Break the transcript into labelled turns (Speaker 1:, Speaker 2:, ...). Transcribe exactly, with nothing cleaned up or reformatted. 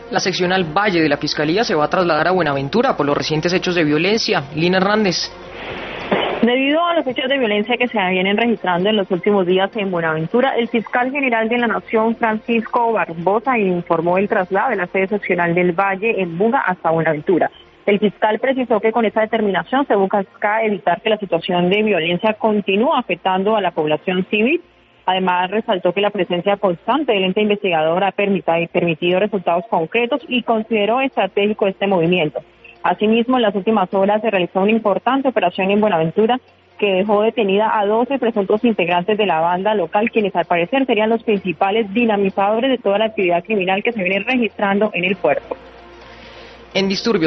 Speaker 1: La seccional Valle de la Fiscalía se va a trasladar a Buenaventura por los recientes hechos de violencia. Lina Hernández.
Speaker 2: Debido a los hechos de violencia que se vienen registrando en los últimos días en Buenaventura, el fiscal general de la Nación, Francisco Barbosa, informó el traslado de la sede seccional del Valle en Buga hasta Buenaventura. El fiscal precisó que con esta determinación se busca evitar que la situación de violencia continúe afectando a la población civil. Además, resaltó que la presencia constante del ente investigador ha permitido resultados concretos y consideró estratégico este movimiento. Asimismo, en las últimas horas se realizó una importante operación en Buenaventura que dejó detenida a doce presuntos integrantes de la banda local, quienes al parecer serían los principales dinamizadores de toda la actividad criminal que se viene registrando en el puerto.
Speaker 1: En disturbios